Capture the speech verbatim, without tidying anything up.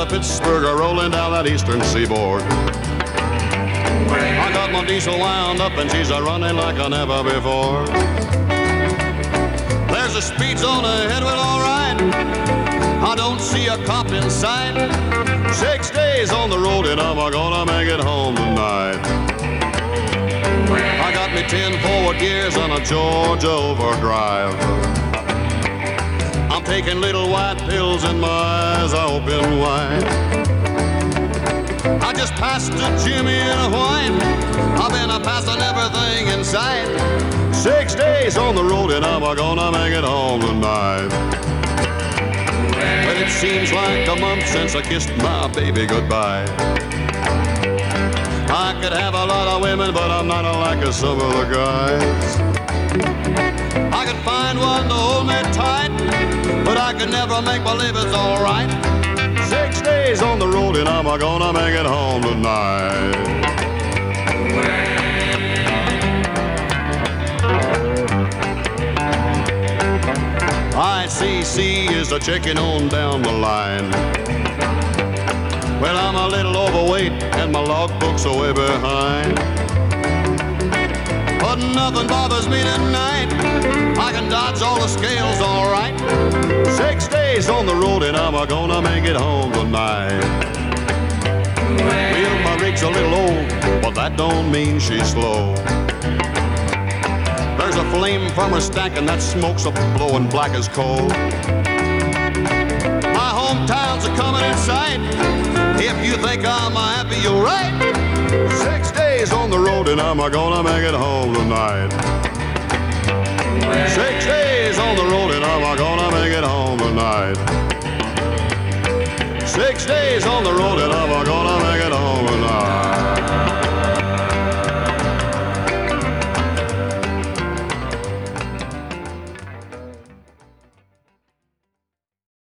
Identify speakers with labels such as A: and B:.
A: of Pittsburgh are rolling down that eastern seaboard. I got my diesel wound up and she's a running like I never before. There's a speed zone ahead, well, all right. I don't see a cop in sight. Six days on the road and I'm gonna make it home tonight. I got me ten forward gears on a Georgia overdrive. I'm taking little white pills and my eyes are open wide. I just passed a Jimmy in a whine. I've been a passing everything in sight. Six days on the road and I'm gonna make it home tonight. But it seems like a month since I kissed my baby goodbye. I could have a lot of women, but I'm not like some of the guys. I could find one to hold me tight, but I could never make believe it's all right. Six days on the road and I'm gonna make it home tonight. I C C is a checking on down the line. Well, I'm a little overweight and my logbook's way behind. But nothing bothers me tonight. I can dodge all the scales all right. Six days on the road and I'm gonna make it home tonight. Well, my rig's a little old, but that don't mean she's slow. There's a flame from her stack and that smoke's a blowing black as coal. My hometown's a coming in sight. If you think I'm happy, you're right. Six days on the road and I'm gonna make it home tonight. Six days on the road and I'm gonna make it home tonight. Six days on the road and I'm gonna